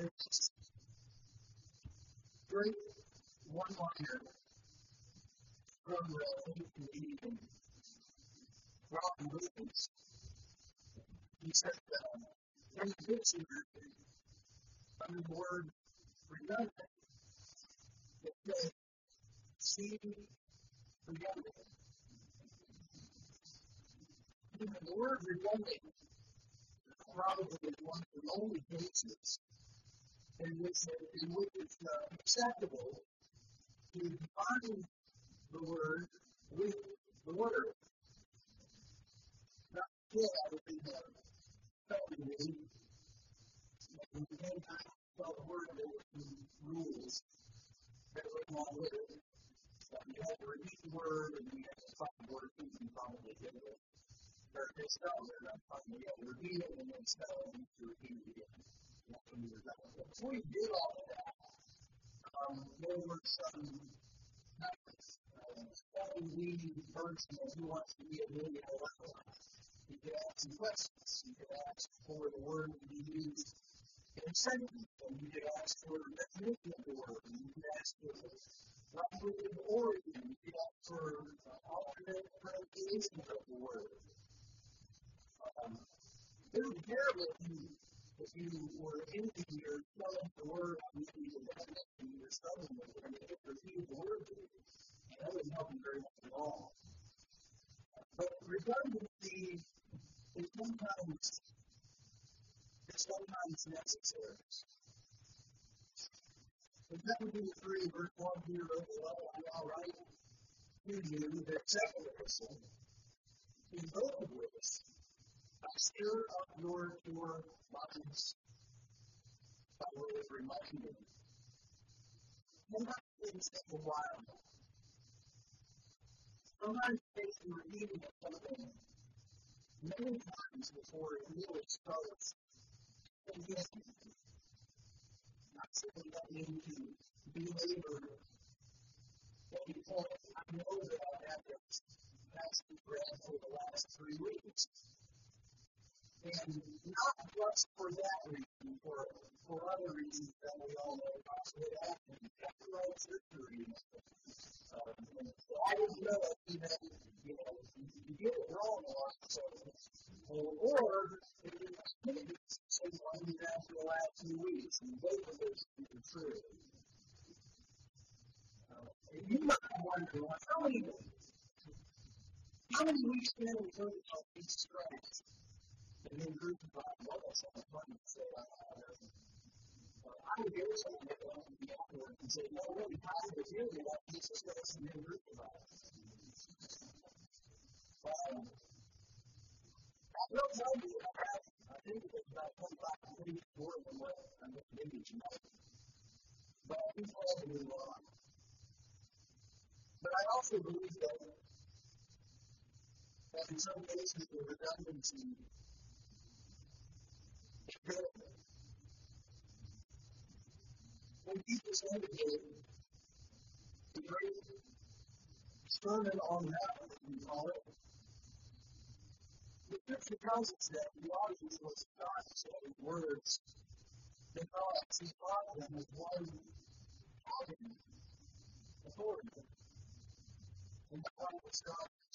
this great one-liner from the comedian Robin Williams. He said that in the dictionary, under the word redundant, it says, see redundant. The word redundant probably is one of the only cases in which it's acceptable to define the word with the word. Not yet, I would be telling you, and then I felt the word rules that went along with it. You have to repeat the word, and you have to find the word you can probably get it. Or if they spell it, you have to repeat it, and then spell it, and you have to repeat it again. Before you did all of that, there were some leading person who wants to be a millionaire. You could ask some questions. You could ask for the word to be used in a sentence, and you could ask for the definition of the word, and you could ask for the language of origin, you could ask for alternate pronunciations of the word. It would be terrible if you were ending your spelling the word on maybe the definition you were struggling with, and you could repeat the word to you. That wouldn't help you very much at all. But redundancy is sometimes necessary. In Zechariah 3, verse 1 here, I'll write to you that second epistle, in both of which I stir up your minds by way of reminder. Sometimes things take a while. Sometimes it takes the repeating of something many times before it really starts again. Not simply that mean to belabor any point. I know that I've had this passage read for the last 3 weeks. And not just for that reason, for other reasons that we all know about. So it happened. That's the right surgery. So I didn't know that even, you get it wrong a lot. So, or it is someone who's after the last 2 weeks, and both of those things are true. And you might be wondering, how many weeks can we focus on Jesus Christ? And then crucified, well, that's not fun to say. I would hear someone that went to the afterwards and say, no, really, how did it really about Jesus Christ and then crucified? I will tell you, I think it was about 25 pages more than what I'm going to give you tonight. But I think all of it on. But I also believe that in some cases the redundancy is good. When Jesus indicated the great Sermon on the Mount, we call it, the scripture tells us that the audience was not saying words because he taught them with one common authority. And that one was God's.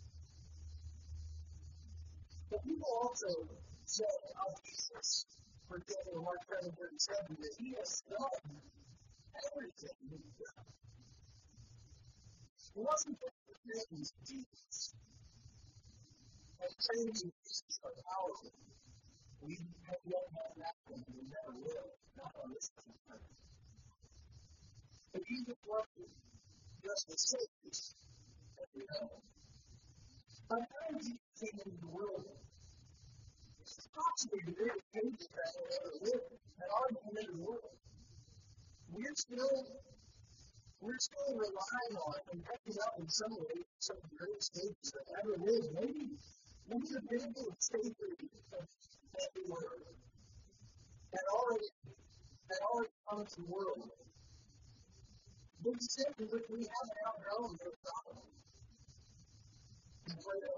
But people also said of Jesus, for example, Mark 7:37, that he has done everything he's done. It wasn't just the things of Jesus. And things of Jesus are powerful. We have yet had that one, and we never will, not on this time. But Jesus wasn't just the saviors that we know. By the time Jesus came into the world, it's possibly the greatest savior that ever lived, had already come into the world. We're still relying on and picking up in some ways some of the greatest saviors that ever lived. Maybe the biggest savior that we were had already come to the world. Big saviors which we haven't outgrown those problems. And Plato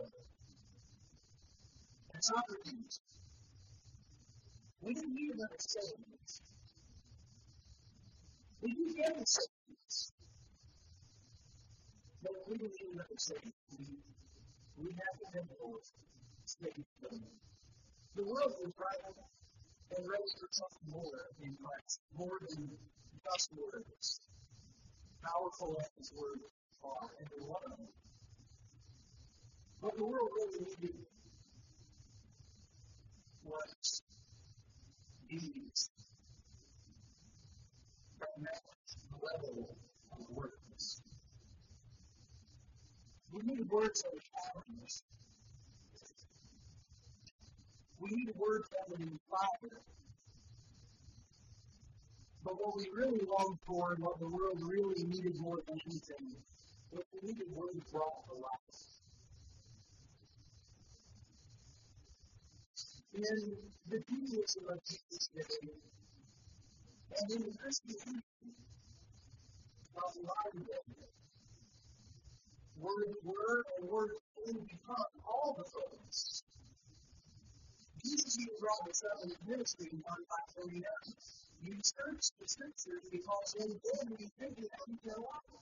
and Socrates. We didn't need another savior. We do get the statements, but we don't even understand. We have to have more statements. The world is right and ready for something more in Christ, more than just words. Powerful as his words are, and they're one of them. What the world really needed was deeds that matched the level of words. We need words that are challenged. We need words that would inspire. But what we really longed for and what the world really needed more than anything was we needed words brought to life. In the Judaism of Jesus' day, and in the Christianity of the modern day, words were and words will become all the focus. Jesus even brought this up in his ministry in John 5:49. You search the scriptures because in them you think you have eternal life.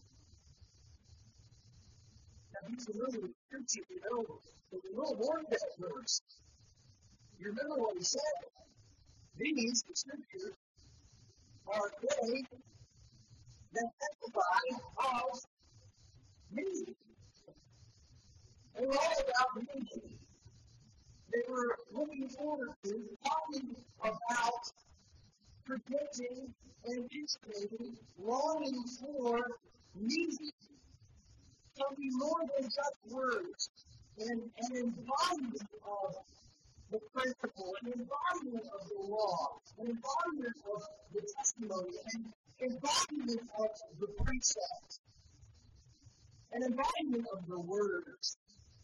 Now, if you're familiar with scripture, you know that the little more than that verse. You remember what he said? These, the scriptures, are they that testify of me. They were all about me. They were looking forward to, talking about, projecting, anticipating, longing for me. Something more than just words, and an embodiment of the principle, an embodiment of the law, an embodiment of the testimony, an embodiment of the precept, an embodiment of the words.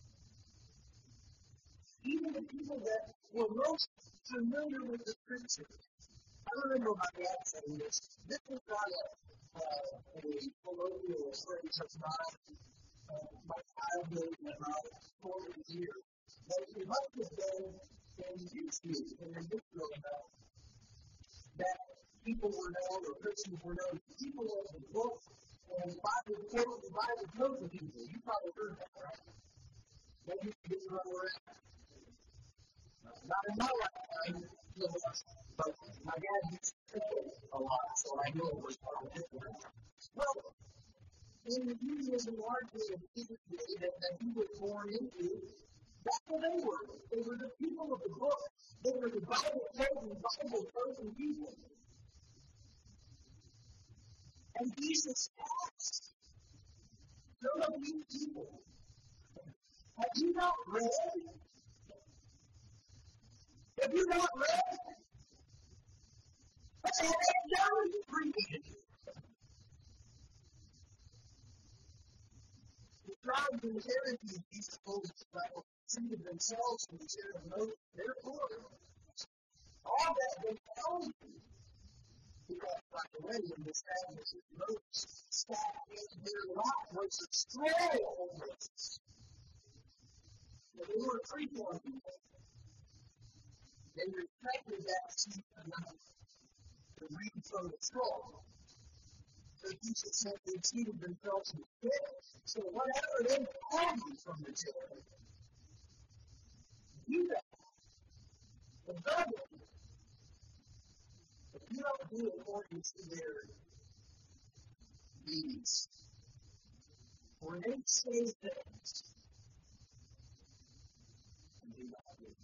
Even the people that were most familiar with the scriptures. I remember my dad saying this. This was not a colloquial phrase of my childhood and my formative years. But it must have been in his youth, in his growing up, that people were known, or Christians were known, people of the book, and Bible quote the Bible quote the people. You probably heard that, right? They used to get run around. Not in my lifetime, but my dad used to say it a lot, so I knew it was part of his life. Well, in the Judaism largely of Jesus' day that he was born into, that's what they were. They were the people of the book. They were the Bible-chosen people. And Jesus asked some of these people, have you not read? Have you not read? What have they done for you? The tribes and the Pharisees, Jesus told his disciples, treated themselves from the chair of Moses. Therefore, all that they tell you, because by the way, in this passage, Moses sat in their lot was a straw of Moses. They were a freeborn people. They respected that seat enough to read from the straw. So Jesus said they treated themselves as fit. So whatever they call you from the chair, do that. But if you don't do it according to their deeds, or they say things, and do not do it.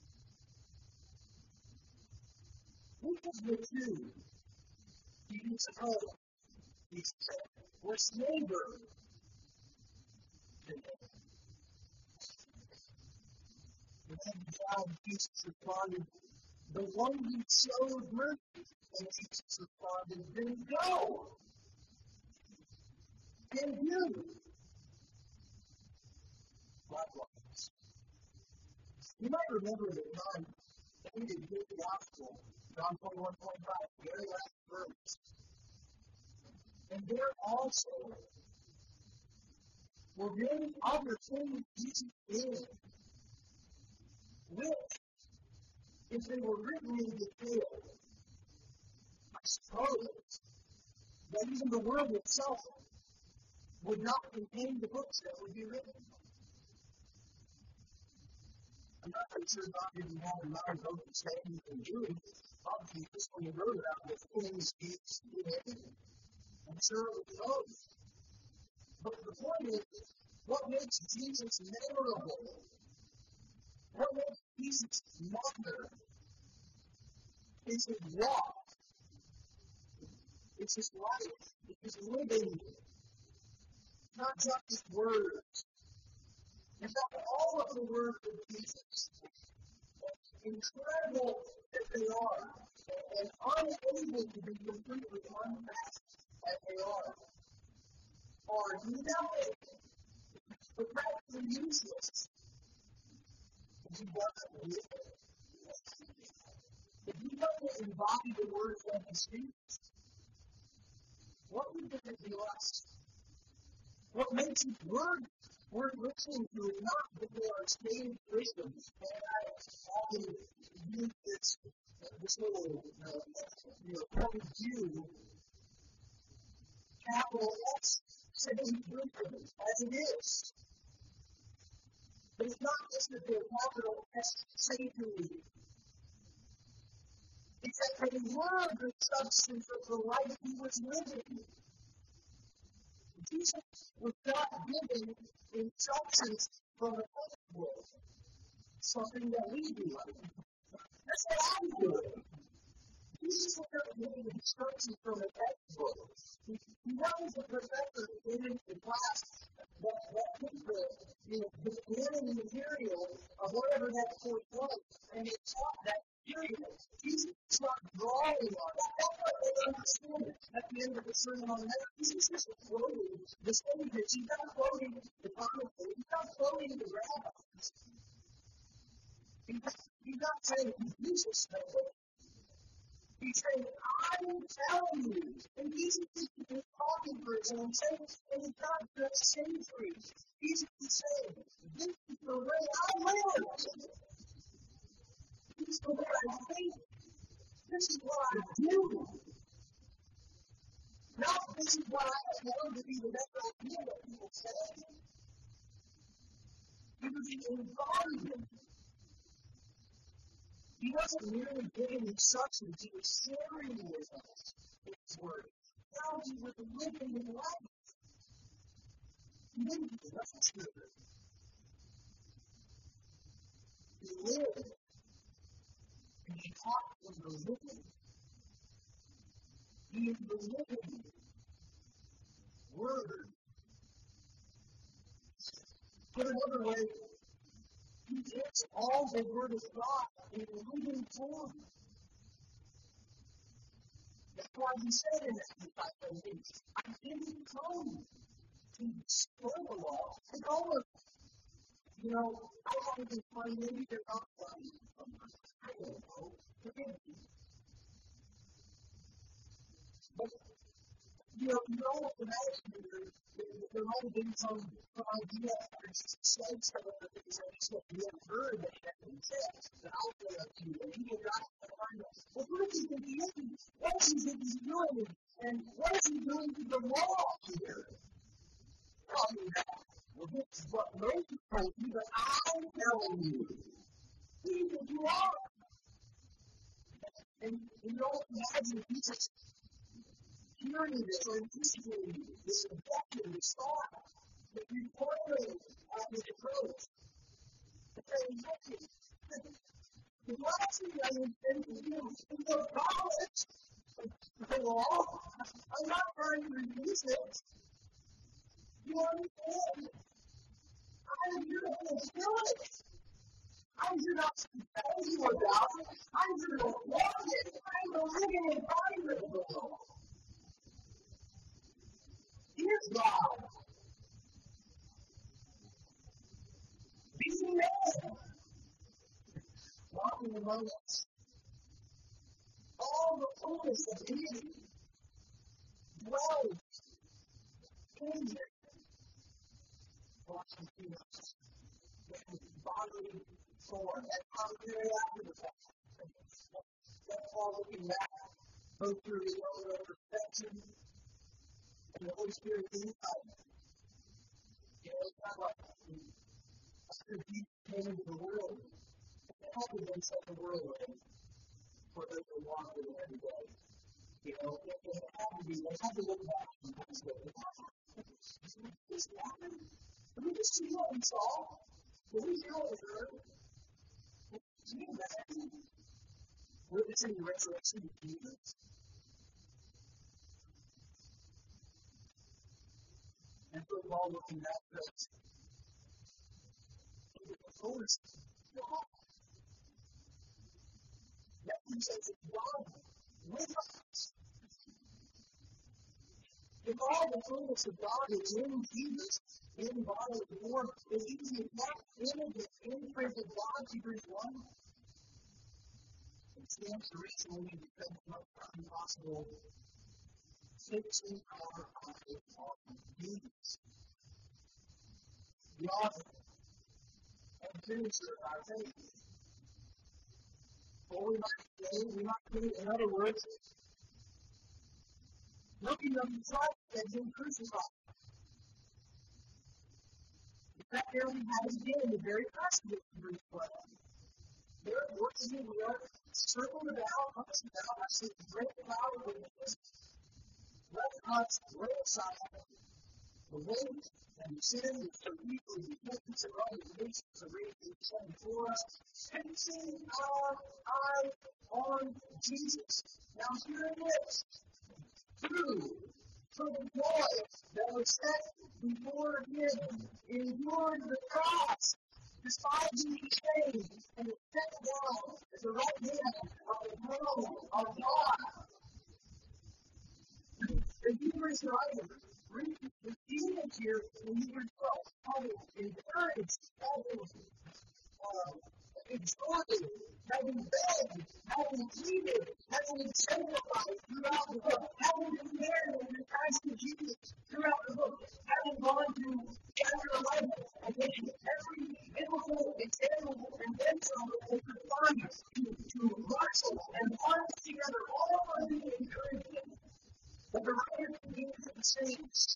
Which is the two? You suppose, he said, was neighbor to them. And then John, Jesus responded, the one who showed mercy. And Jesus responded, then go. And you. Likewise. You might remember that John ended his gospel, John 21:25, the very last verse. And there also were many other things Jesus did, which, if they were written in detail, I suppose that even the world itself would not contain the books that would be written. I'm not quite sure God didn't have in mind both the sayings and doing of Jesus when he wrote about the things he did. I'm sure it was both. But the point is, what makes Jesus memorable? What makes Jesus matter? It's his walk. It's his life. It's his living. Not just his words. In fact, all of the words of Jesus, incredible that they are, and unable to be completely unpacked as they are nothing but practically useless. If he doesn't live it, if he doesn't embody the words that he speaks, what would it be us? What makes it worth listening to is not that they are stated wisdom. And I often use this little point of view, capital S, saying wisdom as it is. But it's not just that they're capital S saintly. It's that they were the substance of the life he was living. Jesus was not given instructions from the world, something that we do. That's what I'm doing. Jesus was not given instructions from a textbook. He was a professor in the class that took the beginning material of whatever that course was, and they taught that period. Jesus was not drawing on that. That's what they understood at the end of the Sermon on the Mount. Jesus isn't quoting the statements. He's not quoting the commentaries. He's not quoting the rabbis. He's not saying Jesus knows it. He's saying, I'm telling you. And Jesus is talking for his own sake, and it's not just centuries. Jesus is saying, this is the way I live. This is the way I think. This is what I do. Not this is what I have known to be the best idea that people say. It was the environment. He wasn't merely giving instructions, he was sharing with us his word. How he was living in life. He didn't do nothing. He lived. And he taught from the living. He is the living word. Put another way, he takes all the word of God in living form. That's why he said in that passage, I didn't come to destroy the law. And all of I haven't been funny, maybe they're not funny. I don't know. Forgive me. But you know, imagine there might have been some idea or said some of the things that you have heard that have been said that I'll say up to you. And people got to find out, well, what is he doing? What is he doing? And what is he doing to the law here? Tell me that. Well, this is what Moses told you, but I'm telling you. See what you are. And imagine Jesus hearing this or anticipating this objection, this thought, that you formulate his approach. The transition. The last thing I intend to do is to abolish the law. I'm not trying to reduce it. You understand? I'm here to fulfill it. I'm here not to tell you about it. I'm here to walk it. I'm the living embodiment of the law. Here's God. Being man. Walking among us. All the fullness of deity dwells in him. Watching through us. In bodily form. That commentary after the fact. That's all looking back. Both through his own perfection and the Holy Spirit inside. It's not like after Jesus came into the world, they had to then set the world ready for those who walk with him every day. They had to look back and say, this happened? Did we just see what we saw? Did we hear what we heard? Can you imagine witnessing the resurrection of Jesus? And for Paul looking back at us, the fullness of God. That says it's God with us. If all the fullness of God is in Jesus, in bodily form, if He is that image and imprint of God, Hebrews 1, it stands to reason we need to spend as much time possible fixing our eyes on Jesus, the author and finisher of our faith. Or we might say, in other words, looking on the Christ that Him crucified. In fact, there we have it again, the very passage of Hebrews 12. There, working we are circled about, compassed about, I see the great cloud of witnesses. Let us lay aside the weight and the sin which so easily besets of all the nations of raising set before us, fixing our eyes on Jesus. Now here it is. True, for the joy that was set before him, endured the cross, despising the shame, and is set down at the right hand of the throne of God. The Hebrews writer reads the demons here in Hebrews 12, having encouraged, having exhorted, having begged, having pleaded, having exemplified throughout the book, having declared in Christ Jesus throughout the book, having gone to chapter 11 and taken every biblical example and then some that they could find to wrestle and hunt together all of the encouragement. But the writer begins at the saints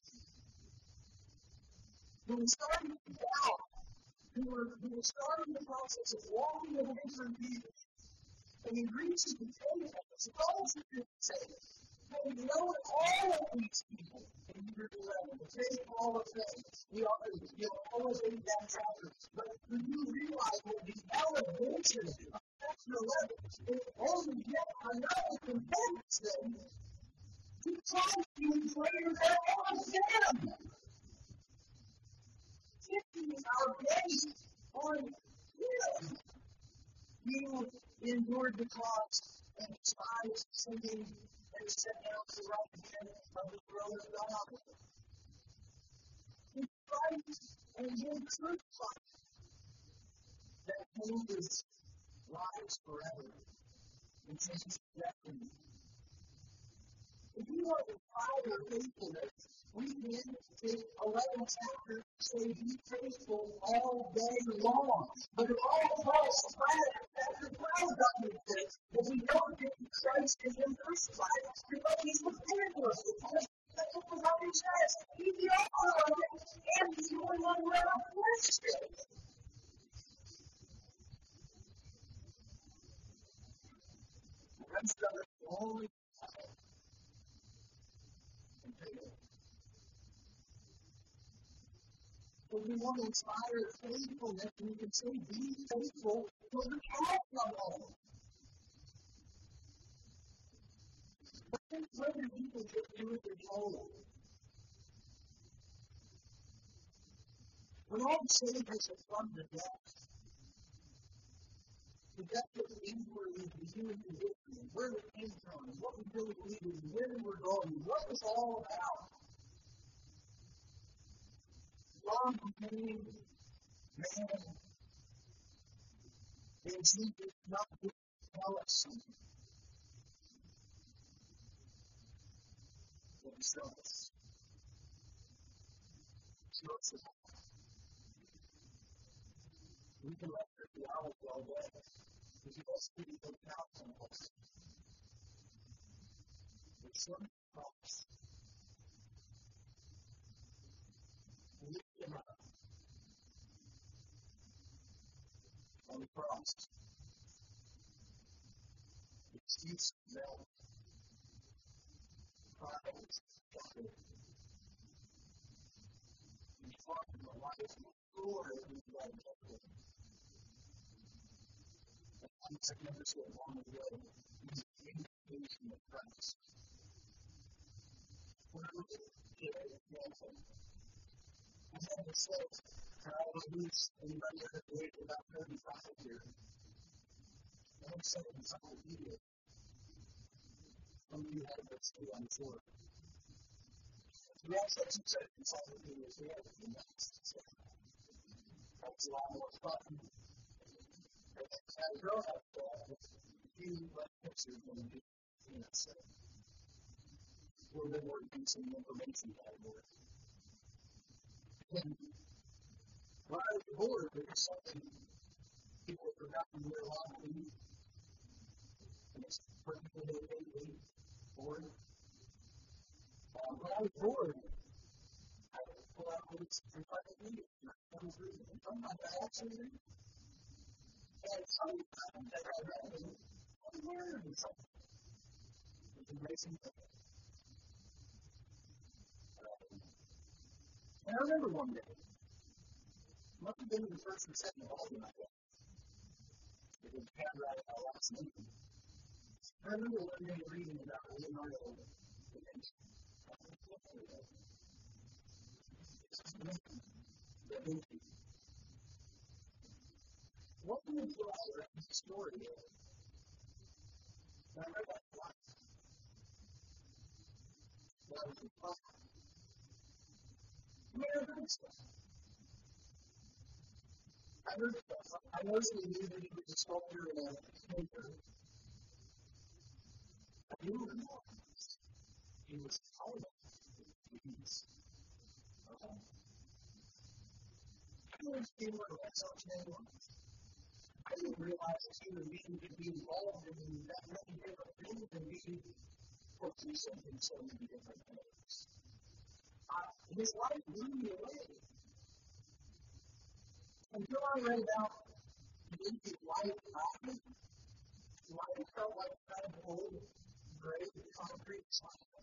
who were starting to doubt, who were starting the process of walking away from Jesus. And he reaches the table, suppose he could say, having known all of these people in Hebrews 11, the same Paul of faith, you'll always read that chapter, but do you realize that the elevation of chapter 11 is only yet another comparison to Christ being greater than all of them? Fixing our gaze on Him. You endured the cross and despised sinning and set down to the right hand of the throne of God. In Christ and Him crucified, that changes lives forever and changes destiny. If you want to try your faithfulness, we can take 11 chapters, say be faithful all day long. But if all false chapter 12 doesn't fit, if we don't get to Christ and Him crucified, because He's prepared for us. That's what the Bible says. He's the author of it, and He's the only one who ever finished it. The rest of it only if we want to inspire faithfulness, we can say, be faithful to the outcome. But then whether people just do what they're told. When all the sages have come to death, the depth of the inquiry into human condition, where we came from, what we really believe, where we were going, what it was all about. God became man, and Jesus not just tell us something, but show us. Show us how. We can let the theology all day, because you must be the counsel of us. But some cross. him up on the cross. Excuses that trials, and fought in the life of glory of his life. And once again, this was long ago, he's the invitation of Christ. When I look at the example, I had to say, I was loose, anybody ever wait about 35 here? I'm saying encyclopedia. Some of you have this too, I'm sure. We also said encyclopedia is here, and that's a lot more fun. As a girl, I have a few pictures when you so we're going to work in some information category. And when I was bored, there was something people have forgotten to wear a lot of food. And it's particularly bored. When I was bored, I would pull out books and try to read it. And I was reading. And sometimes I actually read it. And sometimes as I read it, I was learning something. It was amazing thing. And I remember one day, it must have been the first or second volume I read. It was handwriting my last name. I remember one day reading about Leonardo da Vinci. What do you read the story of? And I read that twice. That was impossible. I noticed he knew that he was a sculptor and a painter. I knew him more. He was talented. I always feel like that's our channel. I didn't realize that human beings could be involved in that many different things and be proficient in so many different things. His life blew me away. Until I read about Vince's life after, life felt like kind of old, gray, concrete slab.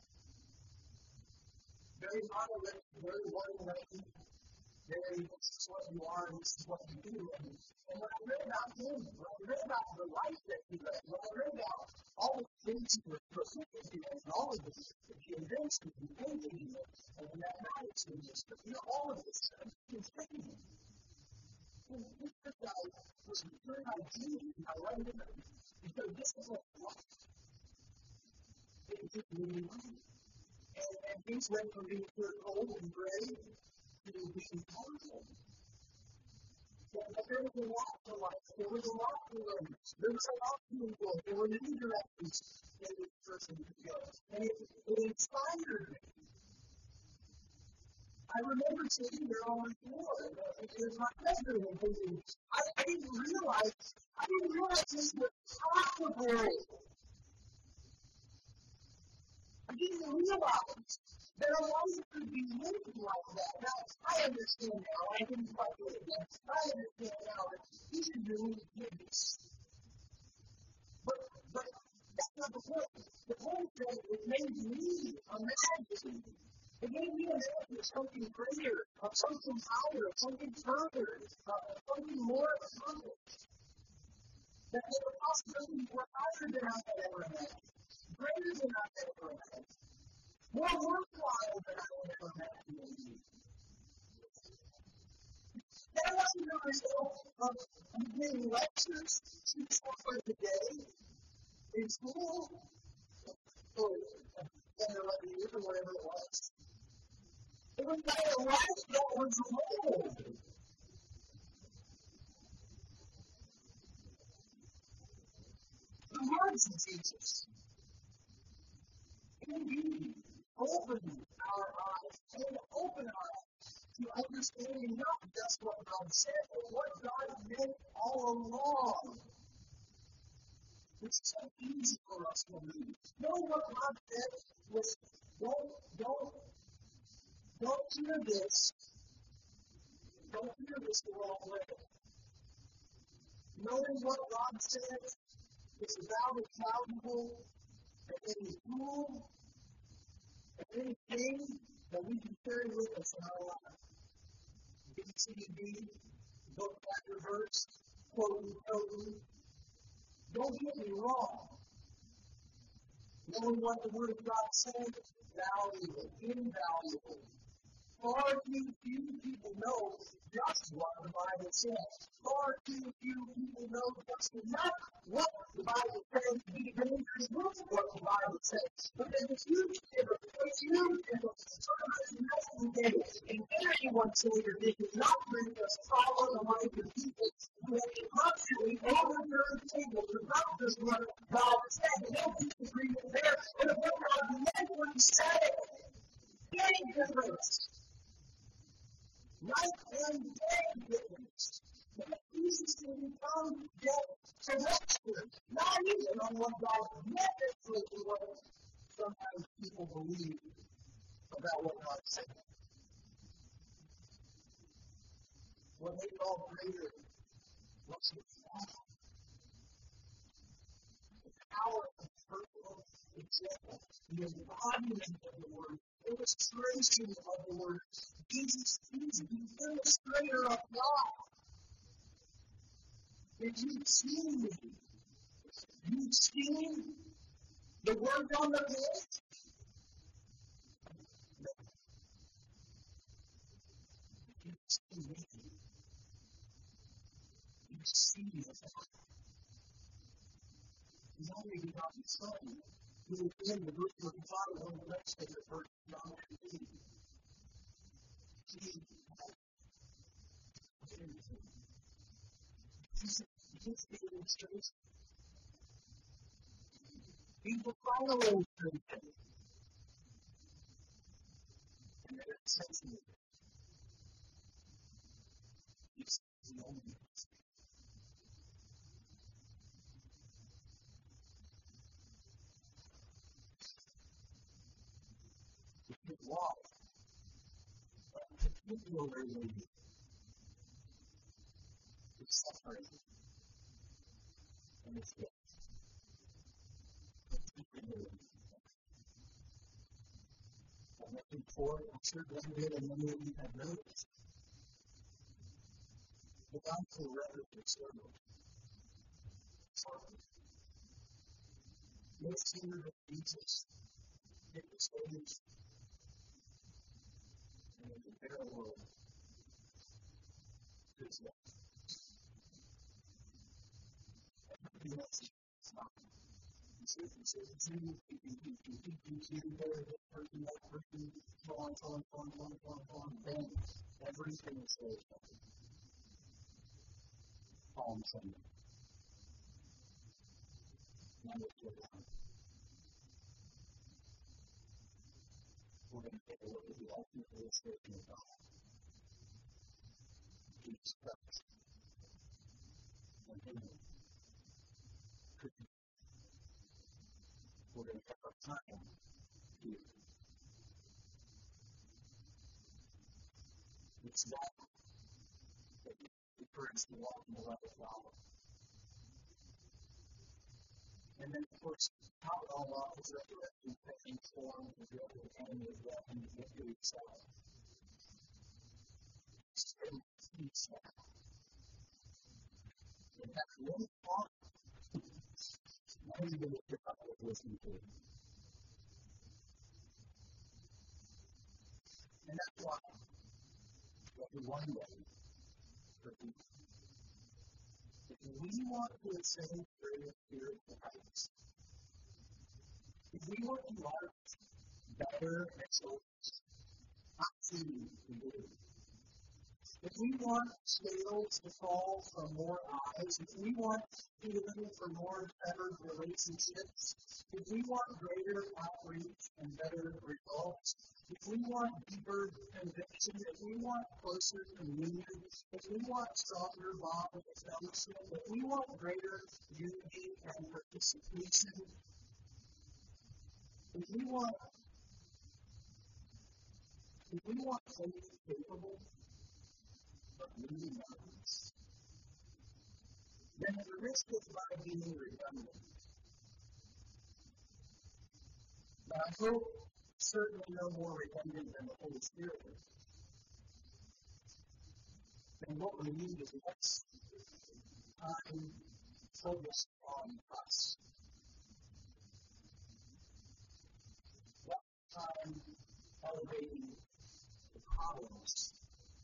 Very monolithic, very one-way, very this is what you are and this is what you do. And when I read about him, when I read about the life that he led, when I read about all the things he was proficient in, and all of the inventions and painting and mathematics and all of this stuff, he was thinking. And this guy was a very ideal, and I loved him because this is what life is really like. And things went from being old and gray to being powerful. But there was a lot to life. There was a lot to learn. There was a lot to enjoy. There were many directions that this person could go. And it inspired me. I remember sitting there on the floor. It was my bedroom and thinking, I didn't realize this was possible. I didn't realize that a life could be lived like that. Now, I understand now. I didn't quite do it yet. I understand now that these are really goodness. But that's not the point. The point is that it made me imagine. It made me imagine something greater, something higher, something further, something more accomplished. That the possibilities were higher than I had ever imagined, greater than I had ever imagined, more worthwhile than I had ever imagined. That wasn't the result of getting lectures 6 hours a day in school, or 10 or 11 years, or whatever it was. It was by a life that was old. The words of Jesus, indeed, open our eyes and open our eyes to understanding not just what God said, but what God meant all along. It's so easy for us to read. Know what God said was, don't hear this Don't hear this the wrong way. Knowing what God says is about as valuable as any tool, as anything that we can carry with us in our life. BCD, book, chapter, verse, quoting, quoting. Don't get me wrong. Knowing what the Word of God says, valuable, invaluable. Far too few people know just what the Bible says. Far too few people know just enough what the Bible says to be dangerous with what the Bible says. But there's a huge difference. There's a huge difference. Sometimes today, and anyone say that this is not really just follow the life of people who have been constantly overturned tables about just what God said. No disagreement there. But if what God meant when He said it, any difference. Night and day difference. But Jesus can become dead correction, not even on what God meant it to be, what sometimes people believe about what God said. What they call greater was the power of personal example, the embodiment of the Word, illustration of the Word. Jesus is the illustrator of God. If you've seen me, you've seen the Word on the page. You've seen me. You've seen the Father. He's only begotten Son, who is in the bosom of the Father on the next day of First John 15. Jesus is the illustration. He's the final illustration. And then it says here, he's the only illustration. His love, particularly is separated from his gift. Particularly. I'm looking forward, I'm sure Glenn did, and many of you have noticed. The gospel record conservative. No sooner than Jesus hit the stage and the bare world his life. Everything else is nothing. He says, you can there, this person, that person, so on, then everything is saved. Palm Sunday. Now let's go down. We're going to take a look at the ultimate illustration of God. Jesus Christ. And Him. We're going to take our time here. It's that we encourage to walk in the love of God. And then, of course, how it all off is resurrection, transformed, and the other enemy of death and the victory itself. Straight peace now. And that's one part. Now you're going to pick up what we're listening to. And that's why every one day for peace. If we want to ascend through the Spirit of Christ, if we want to march better excellence, not seeing to do. If we want scales to fall from more eyes, if we want healing for more better relationships, if we want greater outreach and better results, if we want deeper conviction, if we want closer communion, if we want stronger bond of fellowship, if we want greater unity and participation, if we want faith capable of moving mountains, then at the risk of my being redundant, but I hope certainly no more redundant than the Holy Spirit, then what we need is less time focused on us. Less time elevating the problems.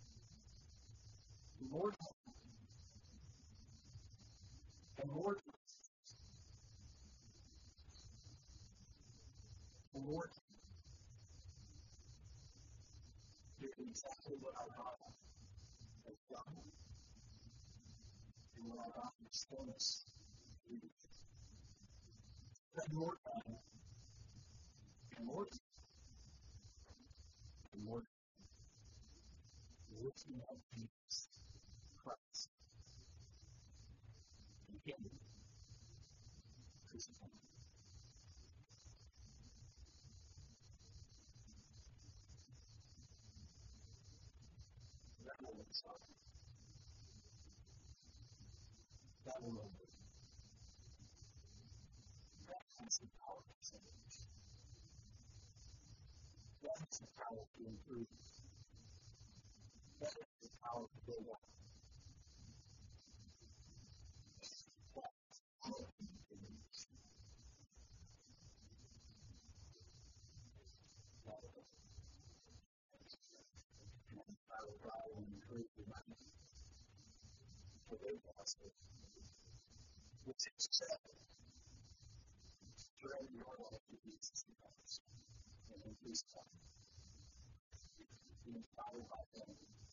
More time. And more time. And more time. Doing exactly what our God has done. And what our God has shown us to do. Spend more time. And more time. And more time. Lifting up Jesus Christ. And Him crucified. That will stop. That will over. That has the power to change. That has the power to improve. That has the power to build up. That has the power to change. That will over. And I will try and encourage you to live also. Which is said during your life to be successful and increase time. Be inspired by them.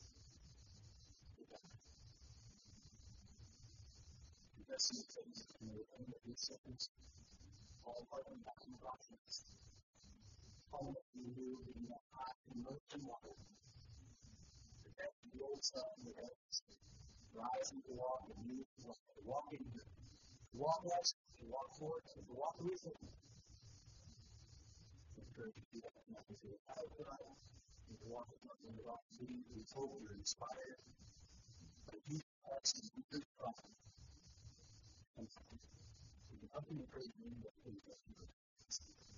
Invest in things in your own research, all part of that process. All that you do in the hot and molten water. Protect the old stuff in the heavens. Rise and walk and move to walk in here. To walk less, to walk forward, to walk with Him. I encourage you to do that tonight. If you're out of life, you can walk with nothing but opportunity. We hope you're inspired by Jesus Christ and Jesus Christ. And we can help you encourage you to do that.